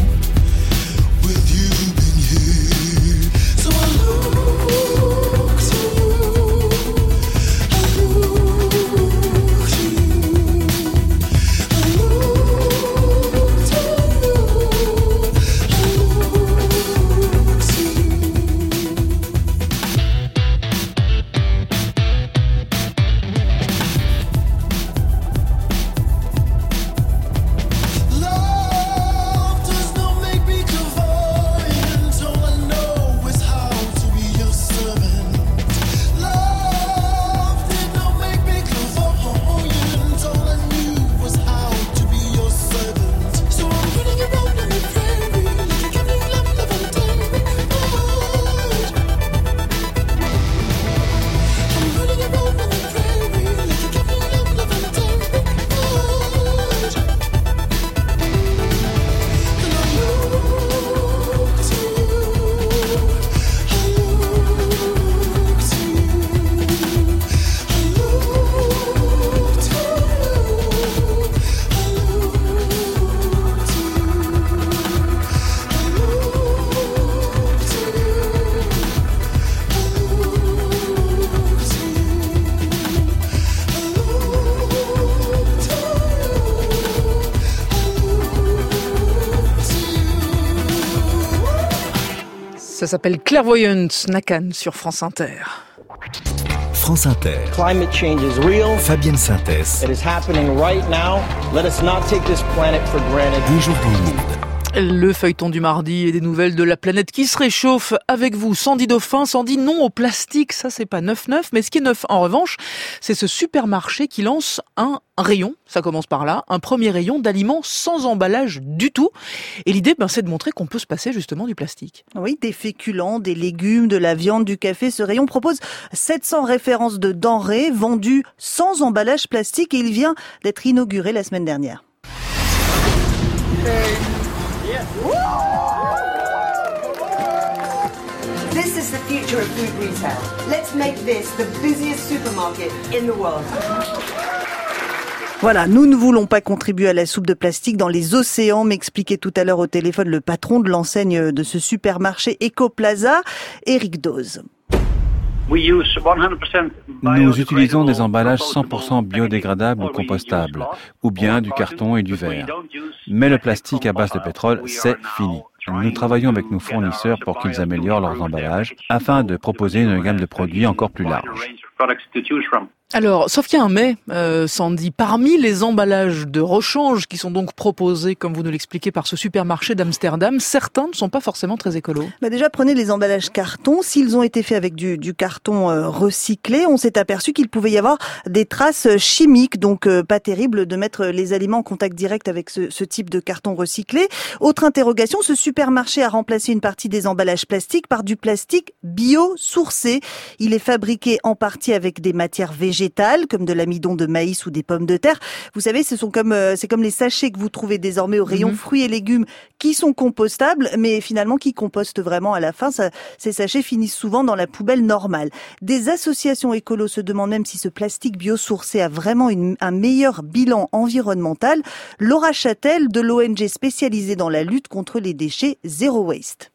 Ça s'appelle Clairvoyante, Nakan sur France Inter. France Inter. Climate change is real. Fabienne Synthèse. It is happening right now. Let us not take this planet for granted. Un jour dans le monde. Le feuilleton du mardi et des nouvelles de la planète qui se réchauffe avec vous. Sandy Dauphin, Sandy, non au plastique, ça c'est pas neuf neuf, mais ce qui est neuf en revanche, c'est ce supermarché qui lance un rayon, ça commence par là, un premier rayon d'aliments sans emballage du tout. Et l'idée, ben, c'est de montrer qu'on peut se passer justement du plastique. Oui, des féculents, des légumes, de la viande, du café. Ce rayon propose sept cents références de denrées vendues sans emballage plastique et il vient d'être inauguré la semaine dernière. This is the future of food retail. Let's make this the busiest supermarket in the world. Voilà, nous ne voulons pas contribuer à la soupe de plastique dans les océans, m'expliquait tout à l'heure au téléphone le patron de l'enseigne de ce supermarché Ecoplaza, Eric Dose. Nous utilisons des emballages cent pour cent biodégradables ou compostables, ou bien du carton et du verre. Mais le plastique à base de pétrole, c'est fini. Nous travaillons avec nos fournisseurs pour qu'ils améliorent leurs emballages afin de proposer une gamme de produits encore plus large. Alors, sauf qu'il y a un mais, euh, Sandy, parmi les emballages de rechange qui sont donc proposés, comme vous nous l'expliquez, par ce supermarché d'Amsterdam, certains ne sont pas forcément très écolos. Bah déjà, prenez les emballages carton. S'ils ont été faits avec du, du carton euh, recyclé, on s'est aperçu qu'il pouvait y avoir des traces chimiques, donc euh, pas terrible de mettre les aliments en contact direct avec ce, ce type de carton recyclé. Autre interrogation, ce supermarché a remplacé une partie des emballages plastiques par du plastique biosourcé. Il est fabriqué en partie avec des matières végétales, comme de l'amidon de maïs ou des pommes de terre. Vous savez, ce sont comme euh, c'est comme les sachets que vous trouvez désormais au rayon mmh. fruits et légumes qui sont compostables, mais finalement qui compostent vraiment à la fin. Ça, ces sachets finissent souvent dans la poubelle normale. Des associations écolos se demandent même si ce plastique biosourcé a vraiment une, un meilleur bilan environnemental. Laura Châtel de l'O N G spécialisée dans la lutte contre les déchets Zero Waste.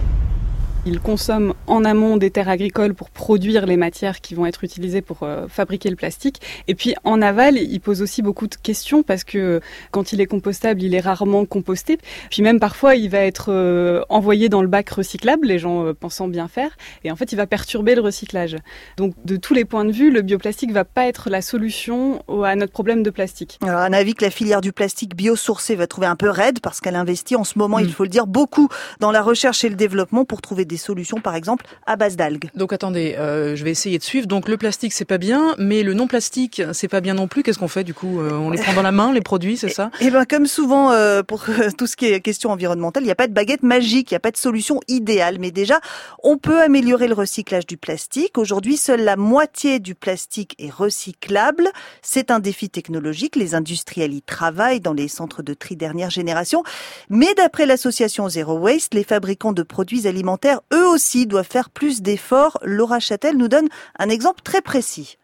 Ils consomment en amont des terres agricoles pour produire les matières qui vont être utilisées pour euh, fabriquer le plastique. Et puis en aval, ils posent aussi beaucoup de questions parce que quand il est compostable, il est rarement composté. Puis même parfois, il va être euh, envoyé dans le bac recyclable, les gens euh, pensant bien faire. Et en fait, il va perturber le recyclage. Donc de tous les points de vue, le bioplastique va pas être la solution à notre problème de plastique. Alors un avis que la filière du plastique biosourcé va trouver un peu raide parce qu'elle investit en ce moment, mmh. il faut le dire, beaucoup dans la recherche et le développement pour trouver des solutions, par exemple, à base d'algues. Donc attendez, euh, je vais essayer de suivre. Donc le plastique, c'est pas bien, mais le non-plastique, c'est pas bien non plus. Qu'est-ce qu'on fait du coup euh, On les prend dans la main, les produits, c'est ça ? Eh ben, comme souvent euh, pour euh, tout ce qui est question environnementale, il n'y a pas de baguette magique, il n'y a pas de solution idéale. Mais déjà, on peut améliorer le recyclage du plastique. Aujourd'hui, seule la moitié du plastique est recyclable. C'est un défi technologique. Les industriels y travaillent dans les centres de tri dernière génération. Mais d'après l'association Zero Waste, les fabricants de produits alimentaires, eux aussi, doivent faire plus d'efforts. Laura Châtel nous donne un exemple très précis.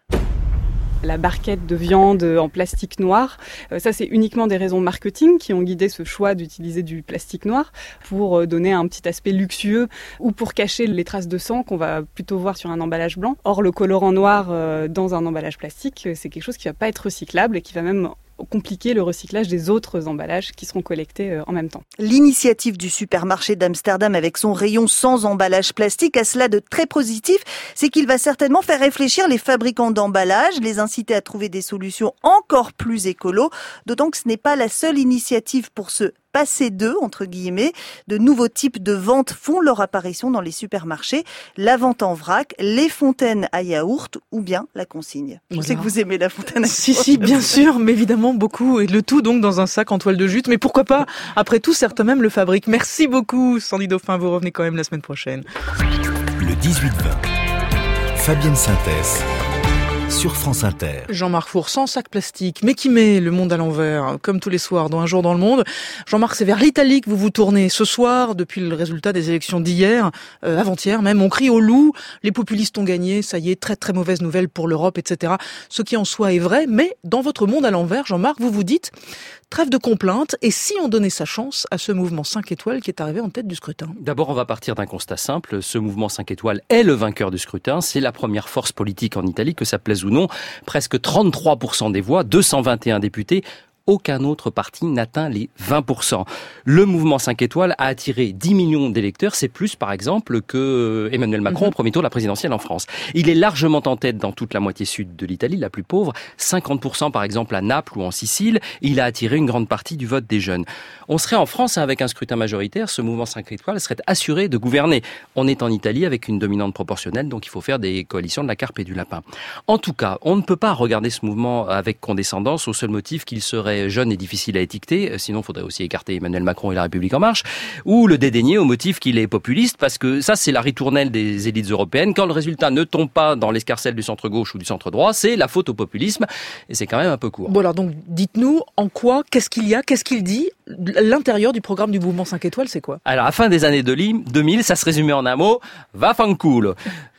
La barquette de viande en plastique noir, ça c'est uniquement des raisons marketing qui ont guidé ce choix d'utiliser du plastique noir pour donner un petit aspect luxueux ou pour cacher les traces de sang qu'on va plutôt voir sur un emballage blanc. Or le colorant noir dans un emballage plastique, c'est quelque chose qui va pas être recyclable et qui va même compliquer le recyclage des autres emballages qui seront collectés en même temps. L'initiative du supermarché d'Amsterdam avec son rayon sans emballage plastique a cela de très positif, c'est qu'il va certainement faire réfléchir les fabricants d'emballages, les inciter à trouver des solutions encore plus écolo, d'autant que ce n'est pas la seule initiative pour se passer d'eux, entre guillemets. De nouveaux types de ventes font leur apparition dans les supermarchés. La vente en vrac, les fontaines à yaourt ou bien la consigne. Je voilà. sais que vous aimez la fontaine à yaourt. Si, si, bien sûr, mais évidemment beaucoup. Et le tout donc dans un sac en toile de jute. Mais pourquoi pas ? Après tout, certains même le fabriquent. Merci beaucoup, Sandy Dauphin. Vous revenez quand même la semaine prochaine. Le dix-huit vingt. Fabienne Synthèse. Sur France Inter. Jean-Marc Four, sans sac plastique, mais qui met le monde à l'envers, comme tous les soirs dans Un jour dans le monde. Jean-Marc, c'est vers l'Italie que vous vous tournez ce soir, depuis le résultat des élections d'hier, euh, avant-hier même. On crie au loup, les populistes ont gagné, ça y est, très très mauvaise nouvelle pour l'Europe, et cetera. Ce qui en soi est vrai, mais dans votre monde à l'envers, Jean-Marc, vous vous dites, trêve de complaintes, et si on donnait sa chance à ce mouvement cinq étoiles qui est arrivé en tête du scrutin ? D'abord, on va partir d'un constat simple. Ce mouvement cinq étoiles est le vainqueur du scrutin. C'est la première force politique en Italie, que ça plaise ou non. Presque trente-trois pour cent des voix, deux cent vingt et un députés. Aucun autre parti n'atteint les vingt pour cent. Le mouvement cinq étoiles a attiré dix millions d'électeurs. C'est plus, par exemple, que Emmanuel Macron mmh. au premier tour de la présidentielle en France. Il est largement en tête dans toute la moitié sud de l'Italie, la plus pauvre. cinquante pour cent, par exemple, à Naples ou en Sicile. Il a attiré une grande partie du vote des jeunes. On serait en France avec un scrutin majoritaire. Ce mouvement cinq étoiles serait assuré de gouverner. On est en Italie avec une dominante proportionnelle, donc il faut faire des coalitions de la carpe et du lapin. En tout cas, on ne peut pas regarder ce mouvement avec condescendance au seul motif qu'il serait jeune et difficile à étiqueter, sinon il faudrait aussi écarter Emmanuel Macron et la République en marche, ou le dédaigner au motif qu'il est populiste, parce que ça c'est la ritournelle des élites européennes. Quand le résultat ne tombe pas dans l'escarcelle du centre-gauche ou du centre-droit, c'est la faute au populisme, et c'est quand même un peu court. Bon alors donc dites-nous en quoi, qu'est-ce qu'il y a, qu'est-ce qu'il dit ? L'intérieur du programme du mouvement cinq étoiles, c'est quoi ? Alors à la fin des années deux mille, ça se résumait en un mot, va fanculo.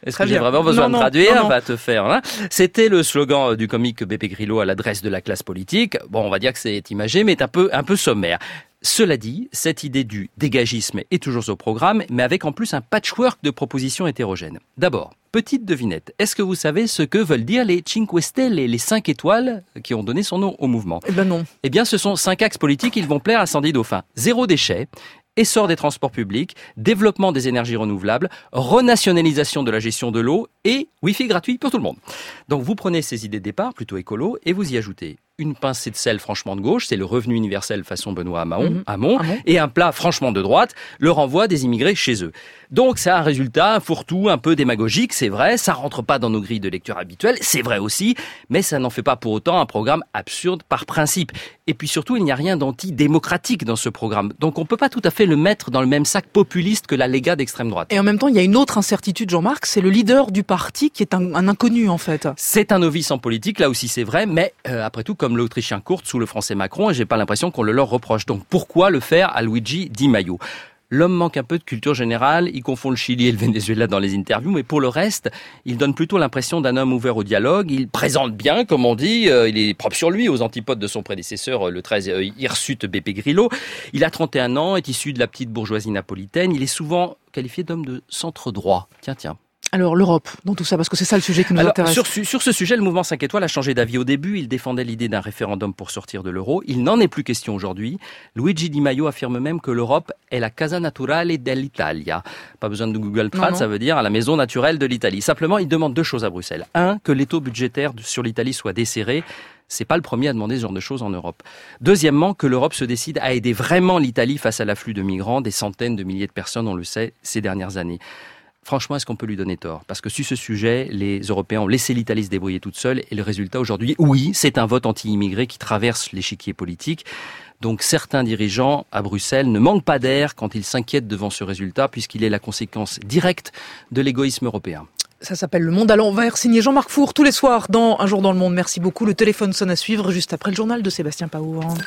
Est-ce que j'ai vraiment besoin non, de traduire? Non, non. Va te faire. Hein. C'était le slogan du comique Beppe Grillo à l'adresse de la classe politique. Bon, on va dire que c'est imagé, mais un peu, un peu sommaire. Cela dit, cette idée du dégagisme est toujours au programme, mais avec en plus un patchwork de propositions hétérogènes. D'abord, petite devinette, est-ce que vous savez ce que veulent dire les Cinque Stelle, les cinq étoiles qui ont donné son nom au mouvement? Eh ben non. Eh bien, ce sont cinq axes politiques, ils vont plaire à Sandy Dauphin. Zéro déchet, essor des transports publics, développement des énergies renouvelables, renationalisation de la gestion de l'eau et Wi-Fi gratuit pour tout le monde. Donc vous prenez ces idées de départ, plutôt écolo, et vous y ajoutez une pincée de sel franchement de gauche, c'est le revenu universel façon Benoît Hamon, mmh. Hamon, Hamon, et un plat franchement de droite, le renvoi des immigrés chez eux. Donc ça a un résultat, un fourre-tout, un peu démagogique, c'est vrai, ça rentre pas dans nos grilles de lecture habituelles, c'est vrai aussi, mais ça n'en fait pas pour autant un programme absurde par principe. Et puis surtout, il n'y a rien d'anti-démocratique dans ce programme, donc on peut pas tout à fait le mettre dans le même sac populiste que la Lega d'extrême droite. Et en même temps, il y a une autre incertitude, Jean-Marc, c'est le leader du parti qui est un, un inconnu en fait. C'est un novice en politique, là aussi c'est vrai, mais euh, après tout, comme l'Autrichien Kurz sous le Français Macron, et j'ai pas l'impression qu'on le leur reproche. Donc pourquoi le faire à Luigi Di Maio? L'homme manque un peu de culture générale, il confond le Chili et le Venezuela dans les interviews, mais pour le reste, il donne plutôt l'impression d'un homme ouvert au dialogue, il présente bien, comme on dit, euh, il est propre sur lui, aux antipodes de son prédécesseur, le treize euh, hirsute Beppe Grillo. Il a trente et un ans, est issu de la petite bourgeoisie napolitaine, il est souvent qualifié d'homme de centre-droit. Tiens, tiens. Alors l'Europe, dans tout ça, parce que c'est ça le sujet qui nous Alors, intéresse. Sur, sur ce sujet, le mouvement cinq étoiles a changé d'avis au début. Il défendait l'idée d'un référendum pour sortir de l'euro. Il n'en est plus question aujourd'hui. Luigi Di Maio affirme même que l'Europe est la casa naturale dell'Italia. Pas besoin de Google Trad, ça veut dire la maison naturelle de l'Italie. Simplement, il demande deux choses à Bruxelles. Un, que l'étau budgétaire sur l'Italie soit desserré. C'est pas le premier à demander ce genre de choses en Europe. Deuxièmement, que l'Europe se décide à aider vraiment l'Italie face à l'afflux de migrants, des centaines de milliers de personnes, on le sait, ces dernières années. Franchement, est-ce qu'on peut lui donner tort? Parce que sur ce sujet, les Européens ont laissé l'Italie se débrouiller toute seule et le résultat aujourd'hui, oui, c'est un vote anti-immigré qui traverse l'échiquier politique. Donc certains dirigeants à Bruxelles ne manquent pas d'air quand ils s'inquiètent devant ce résultat puisqu'il est la conséquence directe de l'égoïsme européen. Ça s'appelle Le Monde à l'envers, signé Jean-Marc Four tous les soirs dans Un jour dans le monde. Merci beaucoup. Le téléphone sonne à suivre juste après le journal de Sébastien Paour.